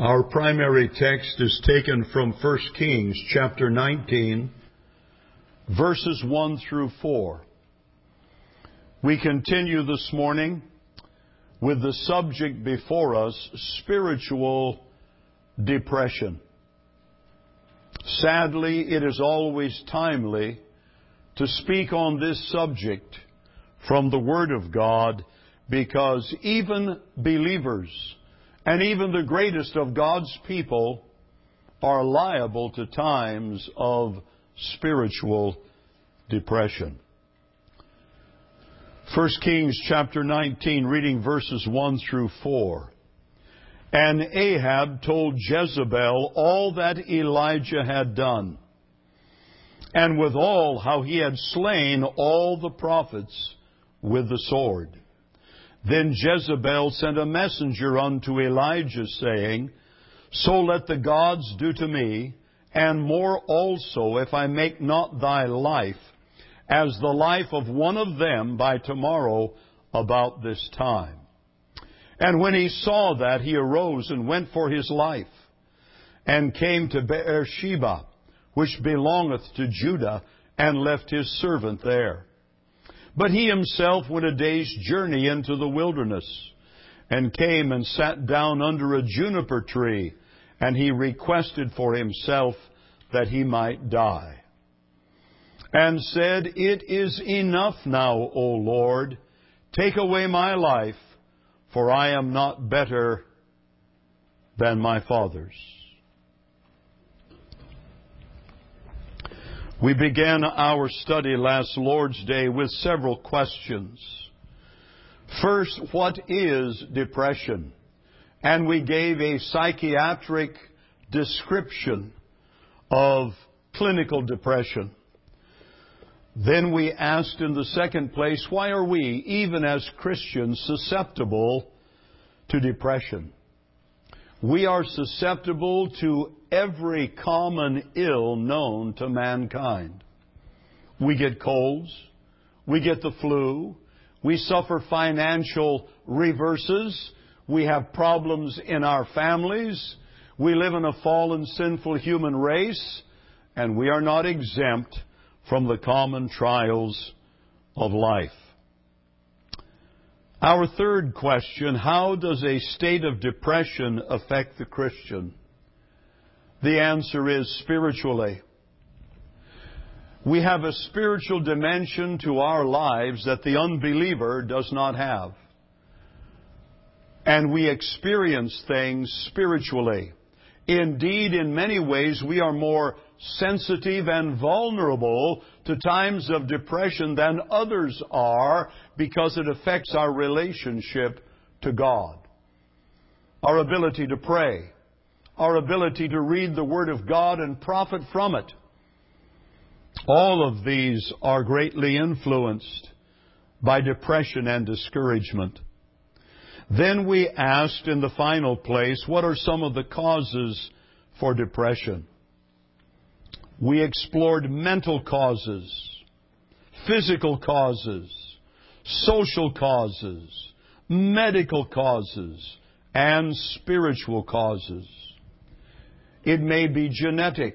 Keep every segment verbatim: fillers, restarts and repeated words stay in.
Our primary text is taken from First Kings chapter nineteen, verses one through four. We continue this morning with the subject before us, spiritual depression. Sadly, it is always timely to speak on this subject from the Word of God, because even believers and even the greatest of God's people are liable to times of spiritual depression. First Kings chapter nineteen, reading verses one through four. And Ahab told Jezebel all that Elijah had done, and withal how he had slain all the prophets with the sword. Then Jezebel sent a messenger unto Elijah, saying, So let the gods do to me, and more also, if I make not thy life as the life of one of them by tomorrow about this time. And when he saw that, he arose and went for his life, and came to Beersheba, which belongeth to Judah, and left his servant there. But he himself went a day's journey into the wilderness, and came and sat down under a juniper tree, and he requested for himself that he might die, and said, It is enough now, O Lord, take away my life, for I am not better than my fathers. We began our study last Lord's Day with several questions. First, what is depression? And we gave a psychiatric description of clinical depression. Then we asked in the second place, why are we, even as Christians, susceptible to depression? We are susceptible to every common ill known to mankind. We get colds. We get the flu. We suffer financial reverses. We have problems in our families. We live in a fallen, sinful human race, and we are not exempt from the common trials of life. Our third question, how does a state of depression affect the Christian? The answer is spiritually. We have a spiritual dimension to our lives that the unbeliever does not have. And we experience things spiritually. Indeed, in many ways, we are more sensitive and vulnerable to times of depression than others are, because it affects our relationship to God. Our ability to pray. Our ability to read the Word of God and profit from it. All of these are greatly influenced by depression and discouragement. Then we asked in the final place, what are some of the causes for depression? We explored mental causes, physical causes, social causes, medical causes, and spiritual causes. It may be genetic.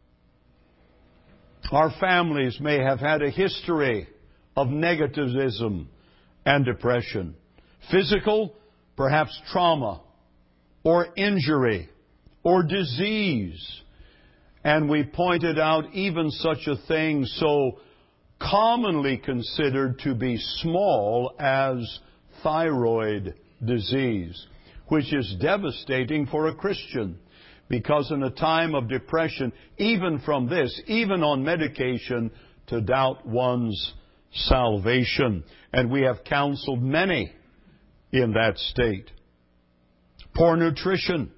Our families may have had a history of negativism and depression. Physical, perhaps trauma, or injury, or disease. And we pointed out even such a thing so commonly considered to be small as thyroid disease, which is devastating for a Christian, because in a time of depression, even from this, even on medication, to doubt one's salvation. And we have counseled many in that state. Poor nutrition,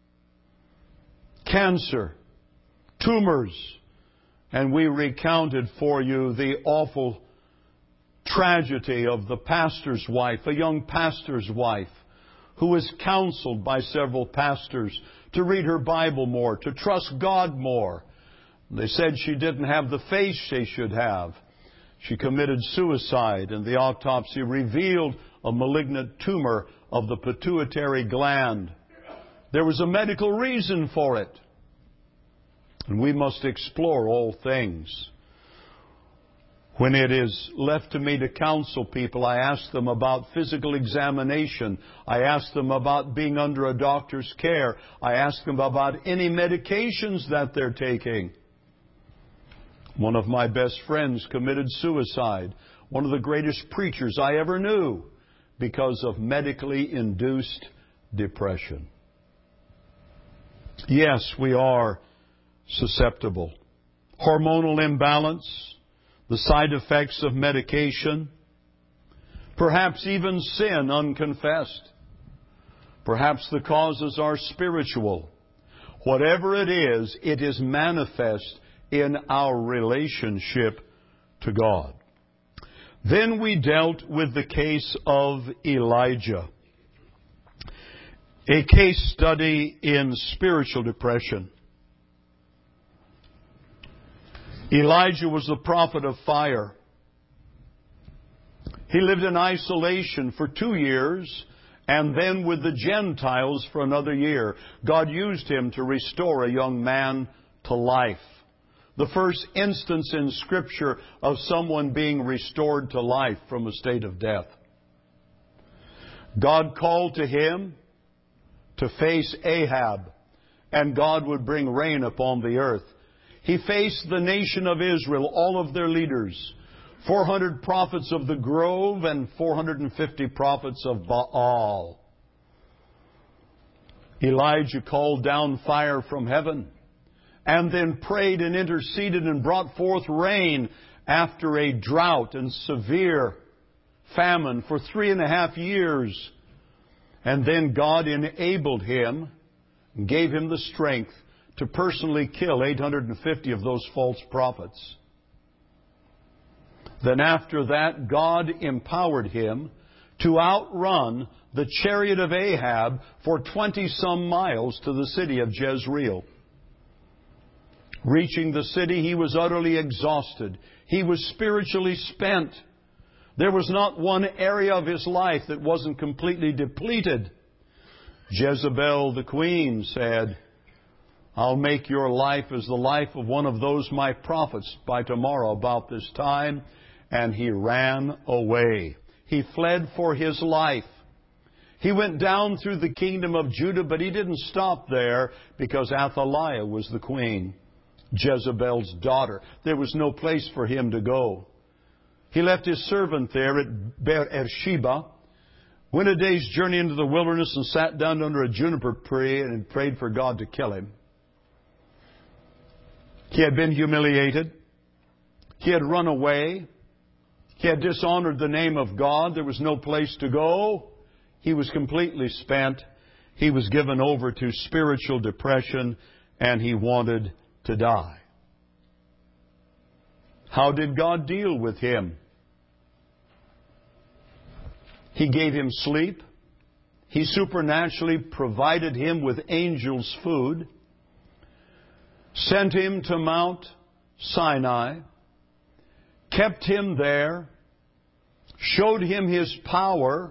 cancer, tumors, and we recounted for you the awful tragedy of the pastor's wife, a young pastor's wife, who was counseled by several pastors to read her Bible more, to trust God more. They said she didn't have the faith she should have. She committed suicide, and the autopsy revealed a malignant tumor of the pituitary gland. There was a medical reason for it. And we must explore all things. When it is left to me to counsel people, I ask them about physical examination. I ask them about being under a doctor's care. I ask them about any medications that they're taking. One of my best friends committed suicide. One of the greatest preachers I ever knew, because of medically induced depression. Yes, we are susceptible. Hormonal imbalance, the side effects of medication, perhaps even sin unconfessed. Perhaps the causes are spiritual. Whatever it is, it is manifest in our relationship to God. Then we dealt with the case of Elijah, a case study in spiritual depression. Elijah was the prophet of fire. He lived in isolation for two years and then with the Gentiles for another year. God used him to restore a young man to life. The first instance in Scripture of someone being restored to life from a state of death. God called to him to face Ahab, and God would bring rain upon the earth. He faced the nation of Israel, all of their leaders, four hundred prophets of the grove and four hundred fifty prophets of Baal. Elijah called down fire from heaven and then prayed and interceded and brought forth rain after a drought and severe famine for three and a half years. And then God enabled him, gave him the strength to personally kill eight hundred fifty of those false prophets. Then after that, God empowered him to outrun the chariot of Ahab for twenty-some miles to the city of Jezreel. Reaching the city, he was utterly exhausted. He was spiritually spent. There was not one area of his life that wasn't completely depleted. Jezebel, the queen, said, "I'll make your life as the life of one of those my prophets by tomorrow about this time." And he ran away. He fled for his life. He went down through the kingdom of Judah, but he didn't stop there because Athaliah was the queen, Jezebel's daughter. There was no place for him to go. He left his servant there at Beersheba, went a day's journey into the wilderness and sat down under a juniper tree and prayed for God to kill him. He had been humiliated. He had run away. He had dishonored the name of God. There was no place to go. He was completely spent. He was given over to spiritual depression, and he wanted to die. How did God deal with him? He gave him sleep. He supernaturally provided him with angels' food, sent him to Mount Sinai, kept him there, showed him his power,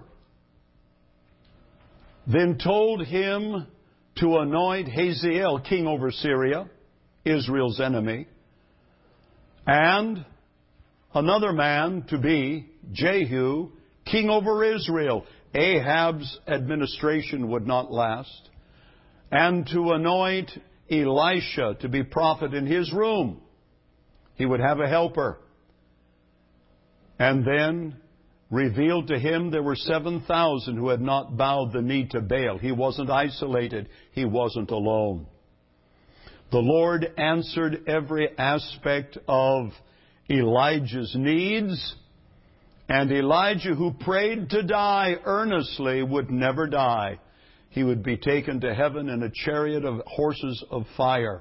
then told him to anoint Hazael king over Syria, Israel's enemy, and another man to be Jehu, king over Israel. Ahab's administration would not last. And to anoint Elisha to be prophet in his room. He would have a helper. And then revealed to him there were seven thousand who had not bowed the knee to Baal. He wasn't isolated. He wasn't alone. The Lord answered every aspect of Elijah's needs. And Elijah, who prayed to die earnestly, would never die. He would be taken to heaven in a chariot of horses of fire.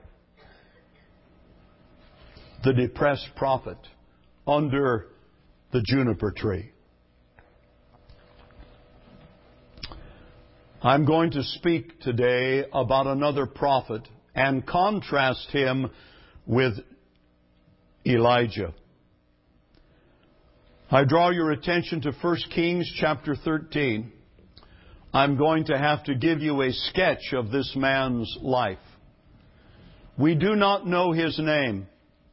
The depressed prophet under the juniper tree. I'm going to speak today about another prophet and contrast him with Elijah. I draw your attention to First Kings chapter thirteen. I'm going to have to give you a sketch of this man's life. We do not know his name,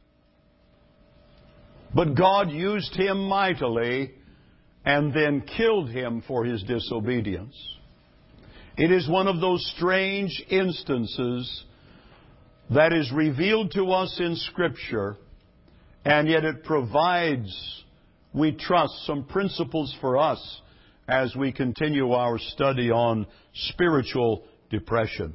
but God used him mightily and then killed him for his disobedience. It is one of those strange instances that is revealed to us in Scripture, and yet it provides, we trust, some principles for us as we continue our study on spiritual depression.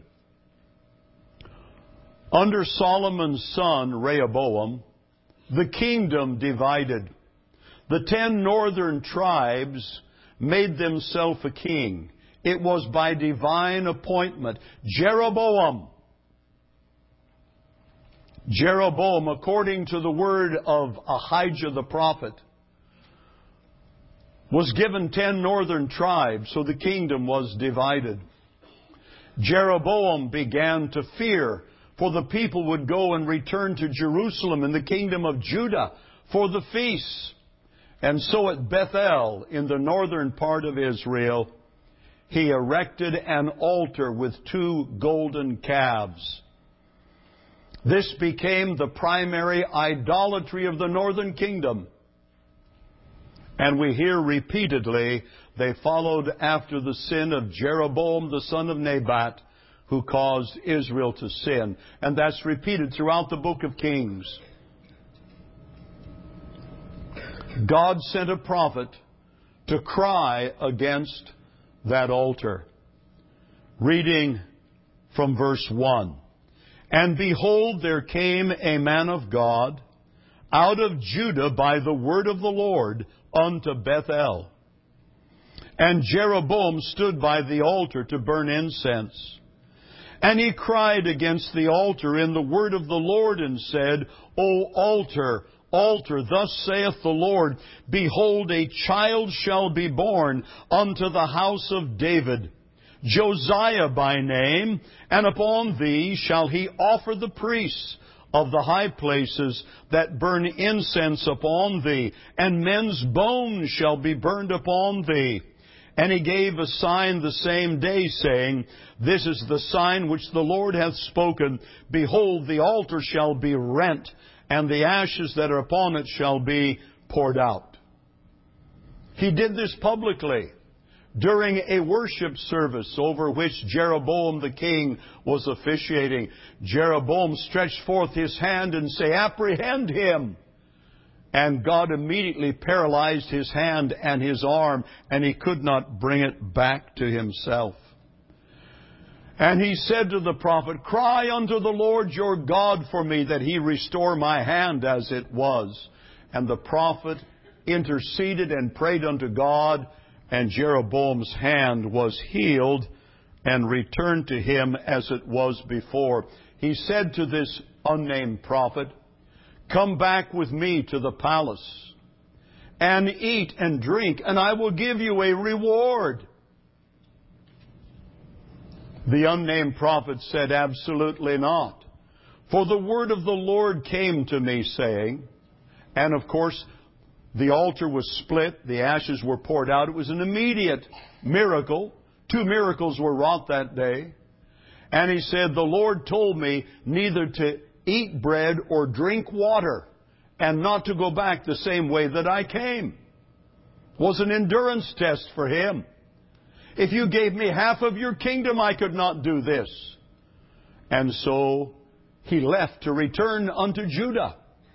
Under Solomon's son, Rehoboam, the kingdom divided. The ten northern tribes made themselves a king. It was by divine appointment. Jeroboam, Jeroboam, according to the word of Ahijah the prophet, was given ten northern tribes, so the kingdom was divided. Jeroboam began to fear, for the people would go and return to Jerusalem in the kingdom of Judah for the feasts. And so at Bethel, in the northern part of Israel, he erected an altar with two golden calves. This became the primary idolatry of the northern kingdom. And we hear repeatedly they followed after the sin of Jeroboam, the son of Nebat, who caused Israel to sin. And that's repeated throughout the book of Kings. God sent a prophet to cry against that altar. Reading from verse one. And behold, there came a man of God out of Judah by the word of the Lord unto Bethel. And Jeroboam stood by the altar to burn incense. And he cried against the altar in the word of the Lord and said, O altar, altar, thus saith the Lord, behold, a child shall be born unto the house of David, Josiah by name, and upon thee shall he offer the priests of the high places that burn incense upon thee, and men's bones shall be burned upon thee. And he gave a sign the same day, saying, This is the sign which the Lord hath spoken. Behold, the altar shall be rent, and the ashes that are upon it shall be poured out. He did this publicly during a worship service over which Jeroboam the king was officiating. Jeroboam stretched forth his hand and said, Apprehend him! And God immediately paralyzed his hand and his arm, and he could not bring it back to himself. And he said to the prophet, Cry unto the Lord your God for me, that he restore my hand as it was. And the prophet interceded and prayed unto God, and Jeroboam's hand was healed and returned to him as it was before. He said to this unnamed prophet, Come back with me to the palace, and eat and drink, and I will give you a reward. The unnamed prophet said, Absolutely not. For the word of the Lord came to me, saying, and of course, the altar was split, the ashes were poured out. It was an immediate miracle. Two miracles were wrought that day. And he said, The Lord told me neither to eat bread or drink water, and not to go back the same way that I came. It was an endurance test for him. If you gave me half of your kingdom, I could not do this. And so he left to return unto Judah.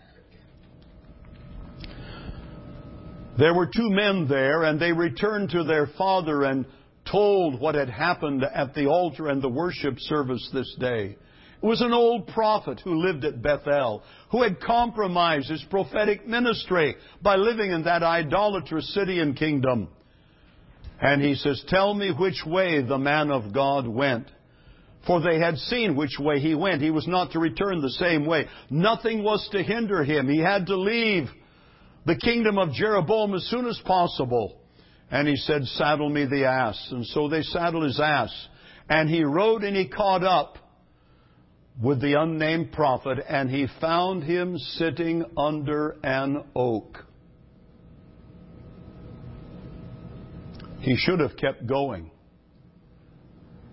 There were two men there, and they returned to their father and told what had happened at the altar and the worship service this day. It was an old prophet who lived at Bethel, who had compromised his prophetic ministry by living in that idolatrous city and kingdom. And he says, Tell me which way the man of God went. For they had seen which way he went. He was not to return the same way. Nothing was to hinder him. He had to leave the kingdom of Jeroboam as soon as possible. And he said, Saddle me the ass. And so they saddled his ass. And he rode and he caught up with the unnamed prophet, and he found him sitting under an oak. He should have kept going.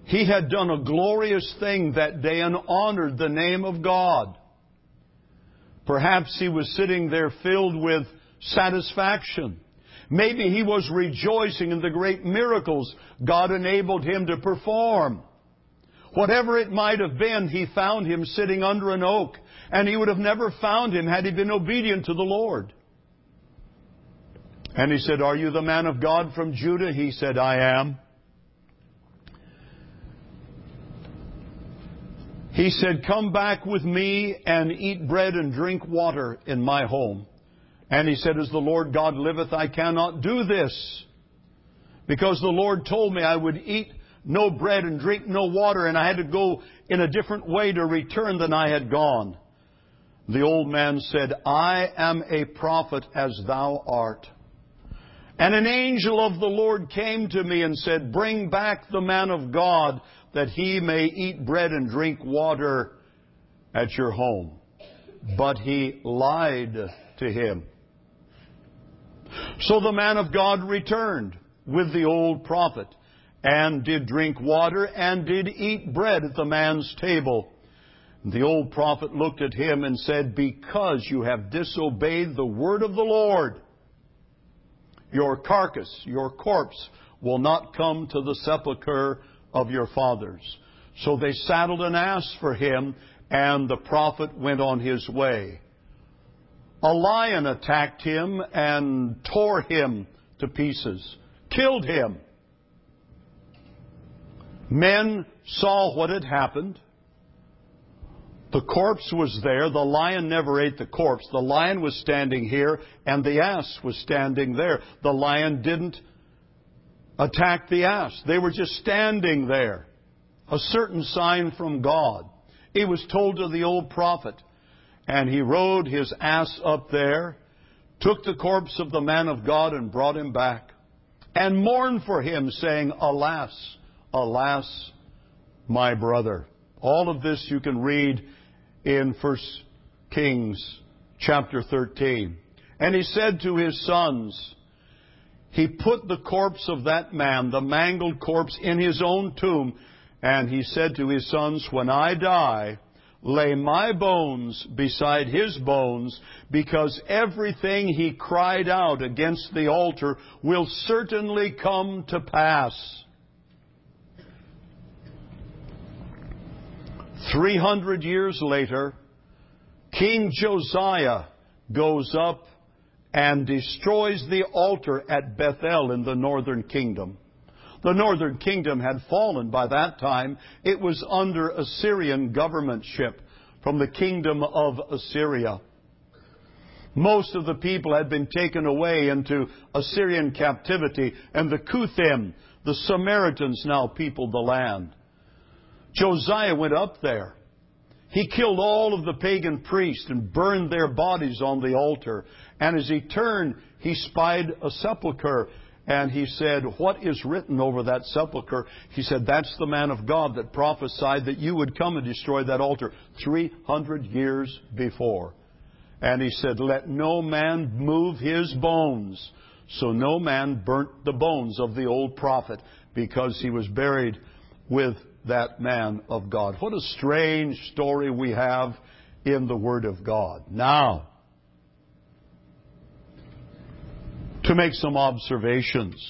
He had done a glorious thing that day and honored the name of God. Perhaps he was sitting there filled with satisfaction. Maybe he was rejoicing in the great miracles God enabled him to perform. Whatever it might have been, he found him sitting under an oak, and he would have never found him had he been obedient to the Lord. And he said, "Are you the man of God from Judah?" He said, "I am." He said, "Come back with me and eat bread and drink water in my home." And he said, "As the Lord God liveth, I cannot do this, because the Lord told me I would eat no bread and drink no water, and I had to go in a different way to return than I had gone." The old man said, "I am a prophet as thou art. And an angel of the Lord came to me and said, Bring back the man of God, that he may eat bread and drink water at your home." But he lied to him. So the man of God returned with the old prophet, and did drink water, and did eat bread at the man's table. The old prophet looked at him and said, "Because you have disobeyed the word of the Lord, your carcass, your corpse, will not come to the sepulchre of your fathers." So they saddled an ass for him, and the prophet went on his way. A lion attacked him and tore him to pieces, killed him. Men saw what had happened. The corpse was there. The lion never ate the corpse. The lion was standing here, and the ass was standing there. The lion didn't attack the ass. They were just standing there. A certain sign from God. It was told to the old prophet. And he rode his ass up there, took the corpse of the man of God and brought him back, and mourned for him, saying, "Alas, alas, my brother." All of this you can read in First Kings chapter thirteen. And he said to his sons, he put the corpse of that man, the mangled corpse, in his own tomb. And he said to his sons, "When I die, lay my bones beside his bones, because everything he cried out against the altar will certainly come to pass." Three hundred years later, King Josiah goes up and destroys the altar at Bethel in the northern kingdom. The northern kingdom had fallen by that time. It was under Assyrian governmentship from the kingdom of Assyria. Most of the people had been taken away into Assyrian captivity, and the Cuthim, the Samaritans, now peopled the land. Josiah went up there. He killed all of the pagan priests and burned their bodies on the altar. And as he turned, he spied a sepulchre. And he said, "What is written over that sepulchre?" He said, "That's the man of God that prophesied that you would come and destroy that altar three hundred years before." And he said, "Let no man move his bones." So no man burnt the bones of the old prophet, because he was buried with that man of God. What a strange story we have in the Word of God. Now, to make some observations,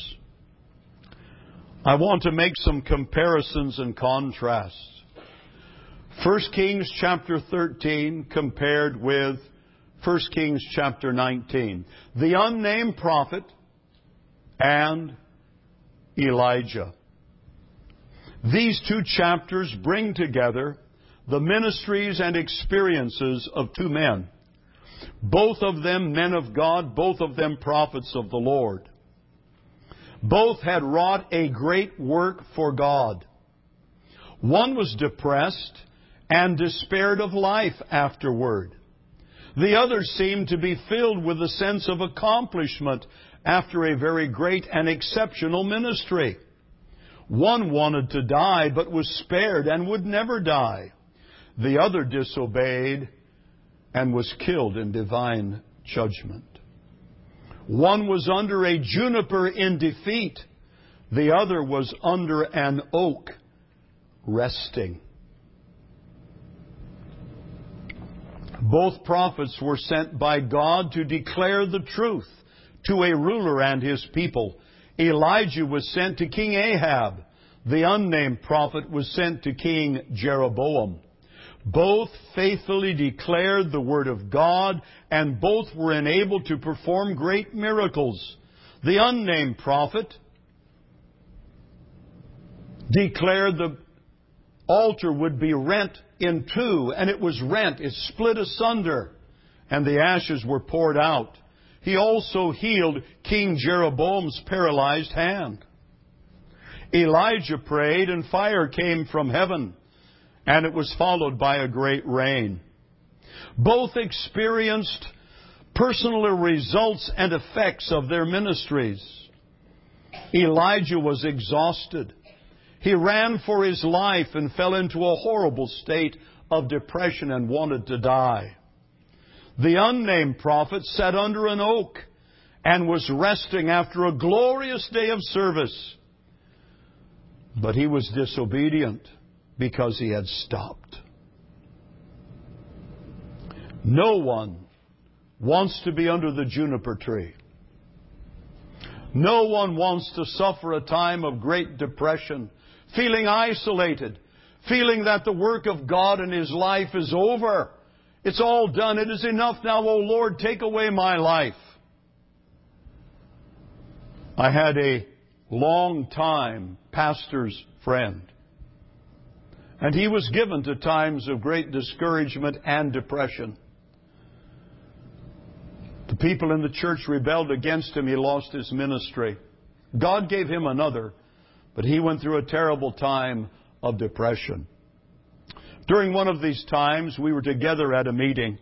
I want to make some comparisons and contrasts. First Kings chapter thirteen compared with First Kings chapter nineteen. The unnamed prophet and Elijah. These two chapters bring together the ministries and experiences of two men. Both of them men of God, both of them prophets of the Lord. Both had wrought a great work for God. One was depressed and despaired of life afterward. The other seemed to be filled with a sense of accomplishment after a very great and exceptional ministry. One wanted to die, but was spared and would never die. The other disobeyed and was killed in divine judgment. One was under a juniper in defeat. The other was under an oak resting. Both prophets were sent by God to declare the truth to a ruler and his people. Elijah was sent to King Ahab. The unnamed prophet was sent to King Jeroboam. Both faithfully declared the word of God, and both were enabled to perform great miracles. The unnamed prophet declared the altar would be rent in two, and it was rent. It split asunder, and the ashes were poured out. He also healed King Jeroboam's paralyzed hand. Elijah prayed, and fire came from heaven, and it was followed by a great rain. Both experienced personal results and effects of their ministries. Elijah was exhausted. He ran for his life and fell into a horrible state of depression and wanted to die. The unnamed prophet sat under an oak and was resting after a glorious day of service. But he was disobedient because he had stopped. No one wants to be under the juniper tree. No one wants to suffer a time of great depression, feeling isolated, feeling that the work of God in his life is over. It's all done. It is enough now, O Lord, take away my life. I had a long-time pastor's friend, and he was given to times of great discouragement and depression. The people in the church rebelled against him. He lost his ministry. God gave him another, but he went through a terrible time of depression. During one of these times, we were together at a meeting,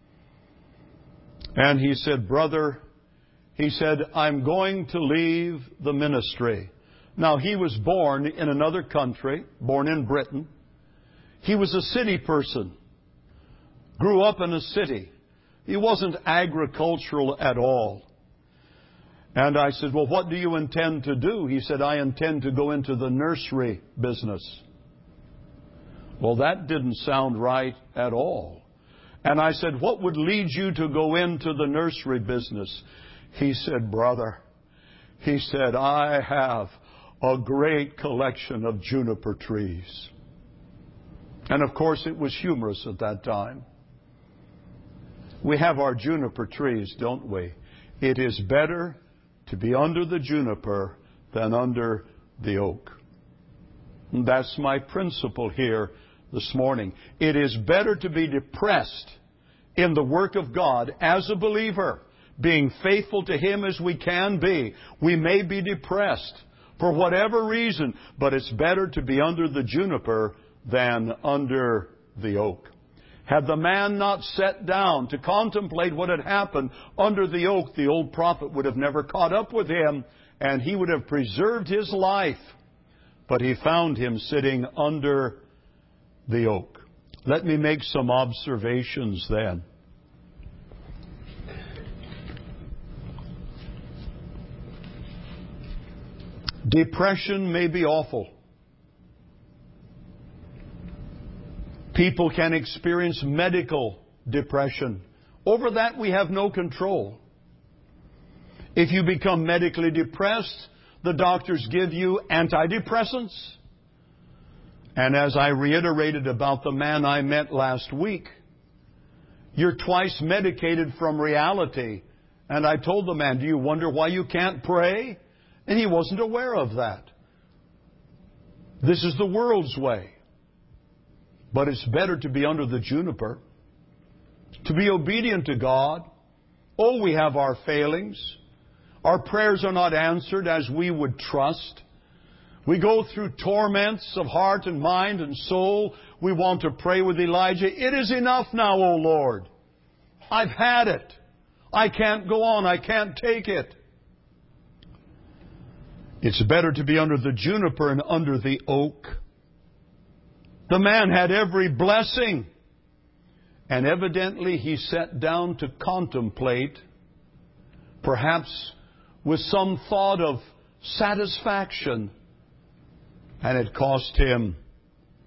and he said, "Brother," he said, "I'm going to leave the ministry." Now, he was born in another country, born in Britain. He was a city person, grew up in a city. He wasn't agricultural at all. And I said, "Well, what do you intend to do?" He said, "I intend to go into the nursery business." Well, that didn't sound right at all. And I said, "What would lead you to go into the nursery business?" He said, "Brother," he said, "I have a great collection of juniper trees." And of course, it was humorous at that time. We have our juniper trees, don't we? It is better to be under the juniper than under the oak. And that's my principle here this morning. It is better to be depressed in the work of God as a believer, being faithful to Him as we can be. We may be depressed for whatever reason, but it's better to be under the juniper than under the oak. Had the man not sat down to contemplate what had happened under the oak, the old prophet would have never caught up with him, and he would have preserved his life. But he found him sitting under the oak. Let me make some observations then. Depression may be awful. People can experience medical depression. Over that we have no control. If you become medically depressed, the doctors give you antidepressants. And as I reiterated about the man I met last week, you're twice medicated from reality. And I told the man, "Do you wonder why you can't pray?" And he wasn't aware of that. This is the world's way. But it's better to be under the juniper, to be obedient to God. Oh, we have our failings. Our prayers are not answered as we would trust. We go through torments of heart and mind and soul. We want to pray with Elijah. "It is enough now, O Lord. I've had it. I can't go on. I can't take it." It's better to be under the juniper and under the oak. The man had every blessing, and evidently he sat down to contemplate, perhaps with some thought of satisfaction, and it cost him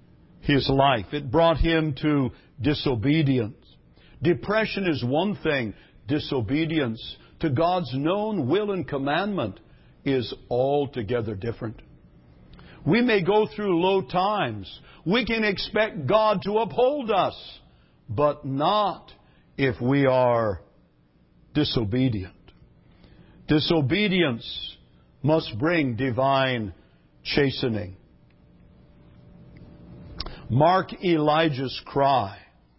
his life. It brought him to disobedience. Depression is one thing. Disobedience to God's known will and commandment is altogether different. We may go through low times. We can expect God to uphold us, but not if we are disobedient. Disobedience must bring divine chastening. Mark Elijah's cry.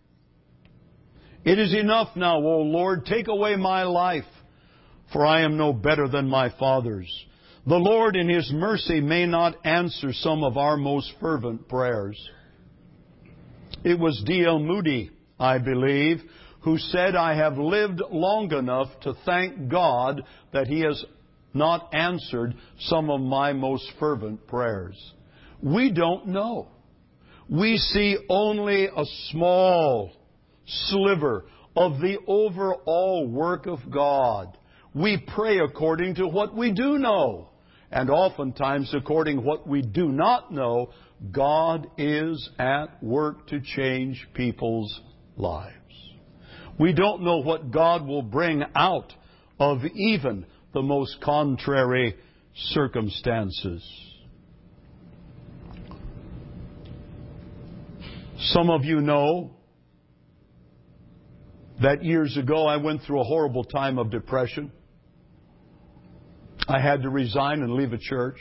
It is enough now, O Lord, take away my life, for I am no better than my fathers. The Lord in His mercy may not answer some of our most fervent prayers. It was D L Moody, I believe, who said, I have lived long enough to thank God that He has not answered some of my most fervent prayers. We don't know. We see only a small sliver of the overall work of God. We pray according to what we do know. And oftentimes, according to what we do not know, God is at work to change people's lives. We don't know what God will bring out of even the most contrary circumstances. Some of you know that years ago I went through a horrible time of depression. I had to resign and leave a church.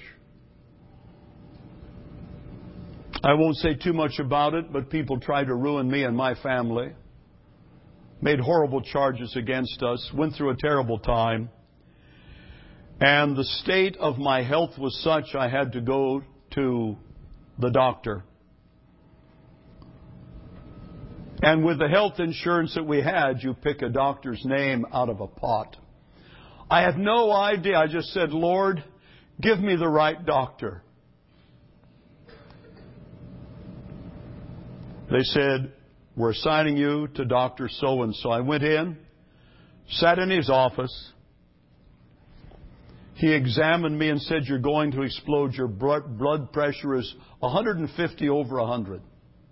I won't say too much about it, but people tried to ruin me and my family. Made horrible charges against us. Went through a terrible time. And the state of my health was such I had to go to the doctor. And with the health insurance that we had, you pick a doctor's name out of a pot. I had no idea. I just said, Lord, give me the right doctor. They said, we're assigning you to Doctor So-and-so. I went in, sat in his office. He examined me and said, you're going to explode. Your blood pressure is one hundred fifty over one hundred.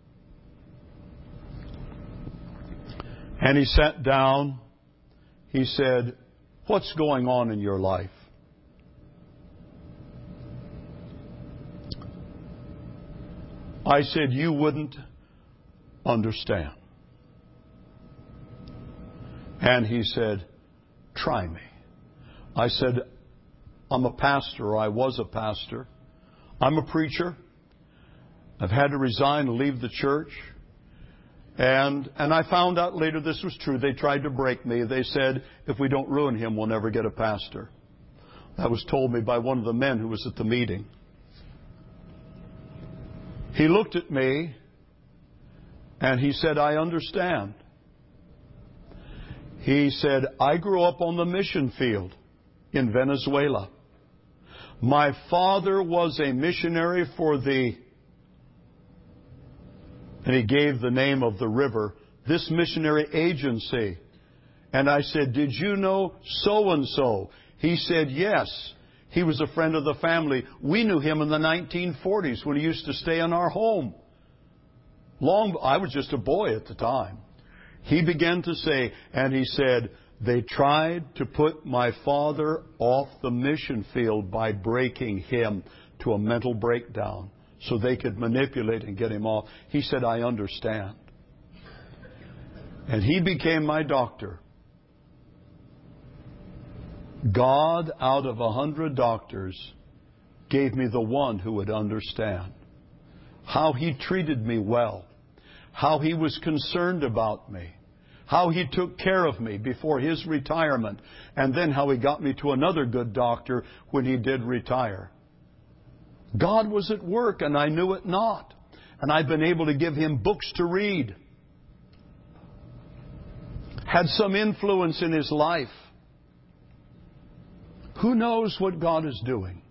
And he sat down. He said, what's going on in your life? I said, you wouldn't understand. And he said, try me. I said, I'm a pastor, or I was a pastor. I'm a preacher. I've had to resign and leave the church. And and I found out later this was true. They tried to break me. They said, if we don't ruin him, we'll never get a pastor. That was told me by one of the men who was at the meeting. He looked at me and he said, I understand. He said, I grew up on the mission field in Venezuela. My father was a missionary for the, and he gave the name of the river, this missionary agency. And I said, did you know so-and-so? He said, yes. He was a friend of the family. We knew him in the nineteen forties when he used to stay in our home. Long, I was just a boy at the time. He began to say, and he said, they tried to put my father off the mission field by breaking him to a mental breakdown so they could manipulate and get him off. He said, I understand. And he became my doctor. God, out of a hundred doctors, gave me the one who would understand. How he treated me well. How he was concerned about me. How he took care of me before his retirement. And then how he got me to another good doctor when he did retire. God was at work and I knew it not. And I've been able to give him books to read. Had some influence in his life. Who knows what God is doing?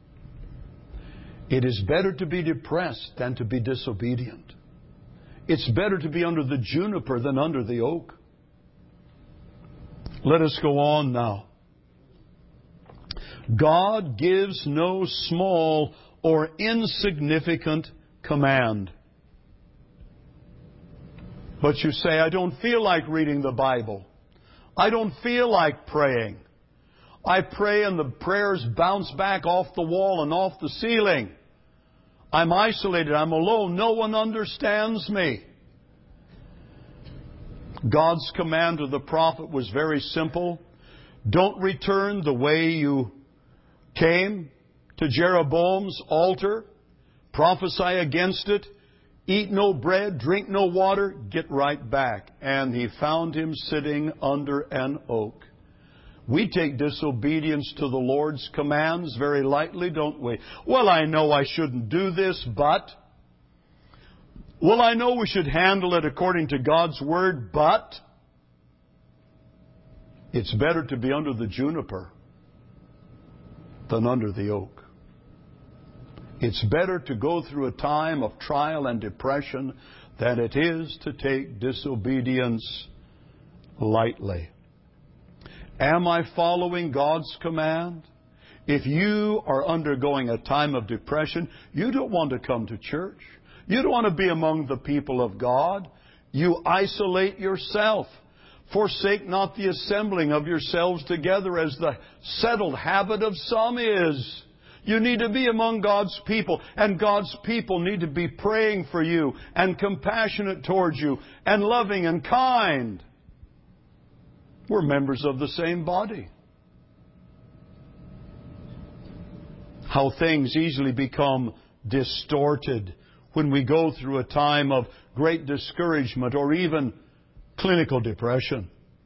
It is better to be depressed than to be disobedient. It's better to be under the juniper than under the oak. Let us go on now. God gives no small or insignificant command. But you say, I don't feel like reading the Bible. I don't feel like praying. I pray and the prayers bounce back off the wall and off the ceiling. I'm isolated. I'm alone. No one understands me. God's command to the prophet was very simple. Don't return the way you came to Jeroboam's altar. Prophesy against it. Eat no bread, drink no water, get right back. And he found him sitting under an oak. We take disobedience to the Lord's commands very lightly, don't we? Well, I know I shouldn't do this, but... Well, I know we should handle it according to God's Word, but... It's better to be under the juniper than under the oak. It's better to go through a time of trial and depression than it is to take disobedience lightly. Am I following God's command? If you are undergoing a time of depression, you don't want to come to church. You don't want to be among the people of God. You isolate yourself. Forsake not the assembling of yourselves together as the settled habit of some is. You need to be among God's people, and God's people need to be praying for you and compassionate towards you and loving and kind. We're members of the same body. How things easily become distorted when we go through a time of great discouragement or even clinical depression.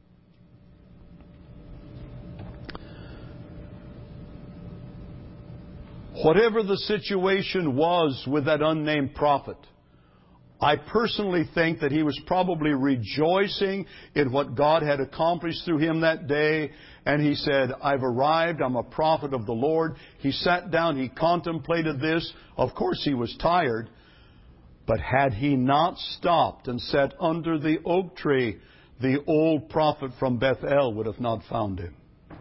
Whatever the situation was with that unnamed prophet, I personally think that he was probably rejoicing in what God had accomplished through him that day. And he said, I've arrived. I'm a prophet of the Lord. He sat down. He contemplated this. Of course, he was tired. But had he not stopped and sat under the oak tree, the old prophet from Bethel would have not found him.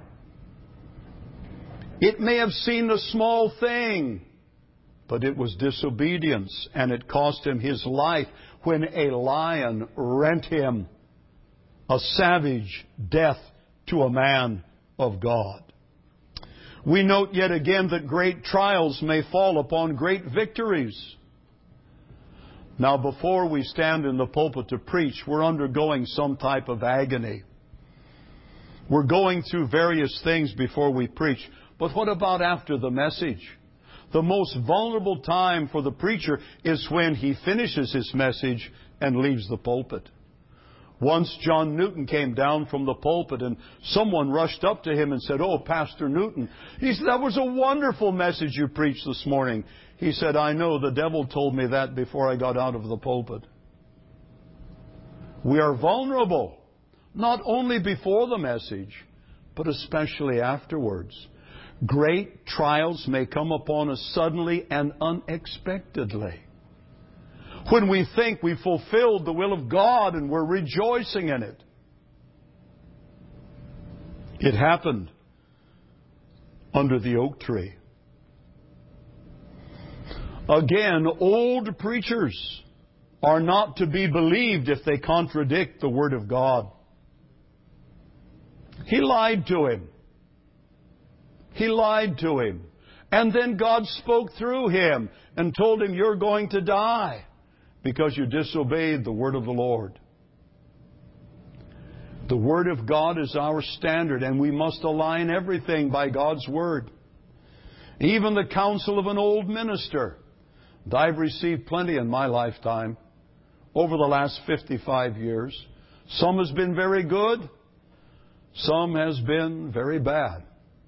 It may have seemed a small thing, but it was disobedience, and it cost him his life when a lion rent him, a savage death to a man of God. We note yet again that great trials may fall upon great victories. Now, before we stand in the pulpit to preach, we're undergoing some type of agony. We're going through various things before we preach. But what about after the message? The most vulnerable time for the preacher is when he finishes his message and leaves the pulpit. Once John Newton came down from the pulpit and someone rushed up to him and said, "Oh, Pastor Newton," he said, "that was a wonderful message you preached this morning." He said, "I know, the devil told me that before I got out of the pulpit." We are vulnerable, not only before the message, but especially afterwards. Great trials may come upon us suddenly and unexpectedly. When we think we've fulfilled the will of God and we're rejoicing in it. It happened under the oak tree. Again, old preachers are not to be believed if they contradict the Word of God. He lied to him. He lied to him. And then God spoke through him and told him, "You're going to die because you disobeyed the word of the Lord." The Word of God is our standard, and we must align everything by God's Word. Even the counsel of an old minister. And I've received plenty in my lifetime over the last fifty-five years. Some has been very good. Some has been very bad.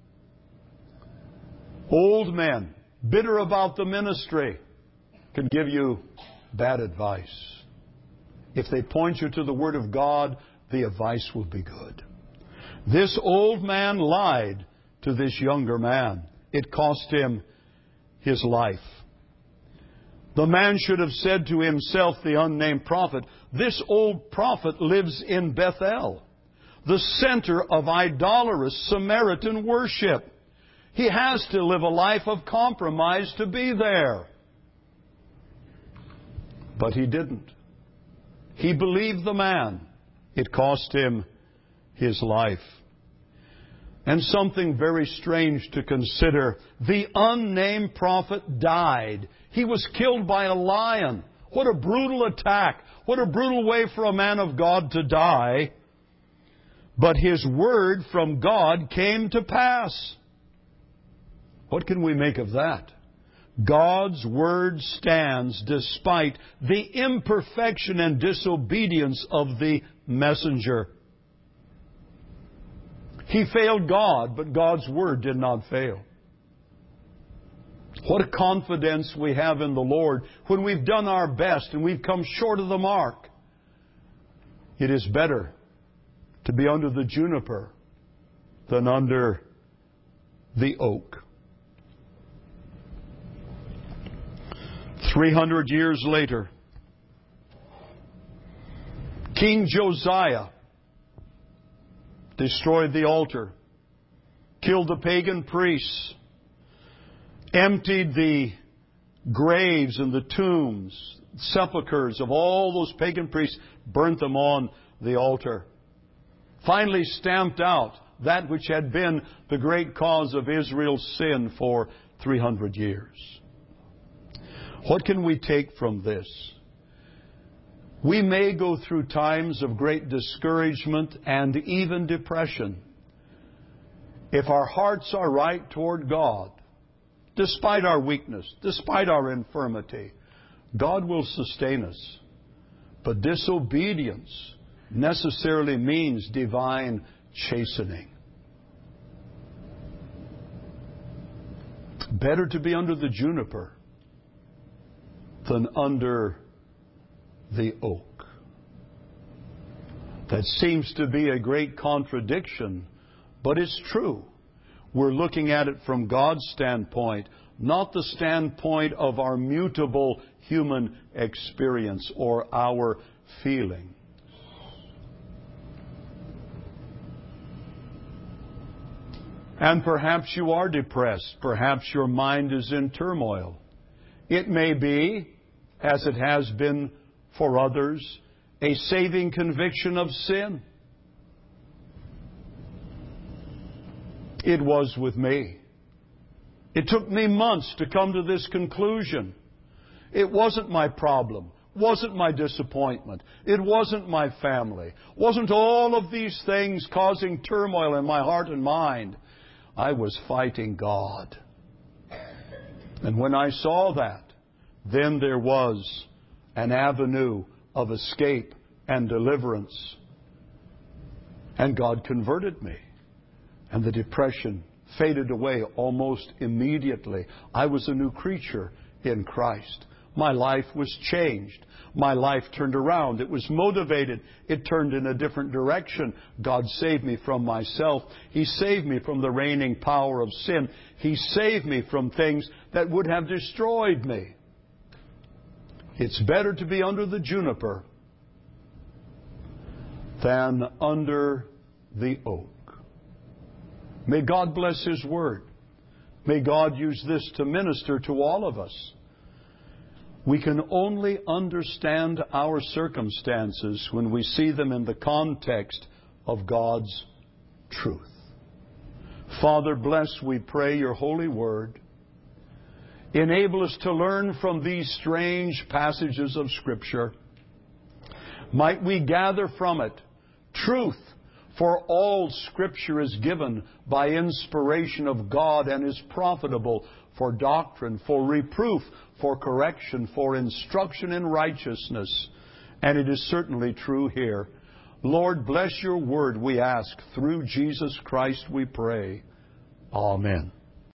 Old men, bitter about the ministry, can give you bad advice. If they point you to the Word of God, the advice will be good. This old man lied to this younger man. It cost him his life. The man should have said to himself, the unnamed prophet, "This old prophet lives in Bethel, the center of idolatrous Samaritan worship. He has to live a life of compromise to be there." But he didn't. He believed the man. It cost him his life. And something very strange to consider. The unnamed prophet died. He was killed by a lion. What a brutal attack. What a brutal way for a man of God to die. But his word from God came to pass. What can we make of that? God's word stands despite the imperfection and disobedience of the messenger. He failed God, but God's word did not fail. What a confidence we have in the Lord when we've done our best and we've come short of the mark. It is better to be under the juniper than under the oak. Three hundred years later, King Josiah destroyed the altar, killed the pagan priests, emptied the graves and the tombs, sepulchres of all those pagan priests, burnt them on the altar. Finally stamped out that which had been the great cause of Israel's sin for three hundred years. What can we take from this? We may go through times of great discouragement and even depression. If our hearts are right toward God, despite our weakness, despite our infirmity, God will sustain us. But disobedience necessarily means divine chastening. Better to be under the juniper than under the oak. That seems to be a great contradiction, but it's true. We're looking at it from God's standpoint, not the standpoint of our mutable human experience or our feeling. And perhaps you are depressed. Perhaps your mind is in turmoil. It may be, as it has been for others, a saving conviction of sin. It was with me. It took me months to come to this conclusion. It wasn't my problem. Wasn't my disappointment. It wasn't my family. Wasn't all of these things causing turmoil in my heart and mind. I was fighting God. And when I saw that, then there was an avenue of escape and deliverance. And God converted me. And the depression faded away almost immediately. I was a new creature in Christ. My life was changed. My life turned around. It was motivated. It turned in a different direction. God saved me from myself. He saved me from the reigning power of sin. He saved me from things that would have destroyed me. It's better to be under the juniper than under the oak. May God bless His Word. May God use this to minister to all of us. We can only understand our circumstances when we see them in the context of God's truth. Father, bless, we pray, your holy word. Enable us to learn from these strange passages of Scripture. Might we gather from it truth, for all Scripture is given by inspiration of God and is profitable for doctrine, for reproof, for correction, for instruction in righteousness. And it is certainly true here. Lord, bless your word, we ask. Through Jesus Christ we pray. Amen.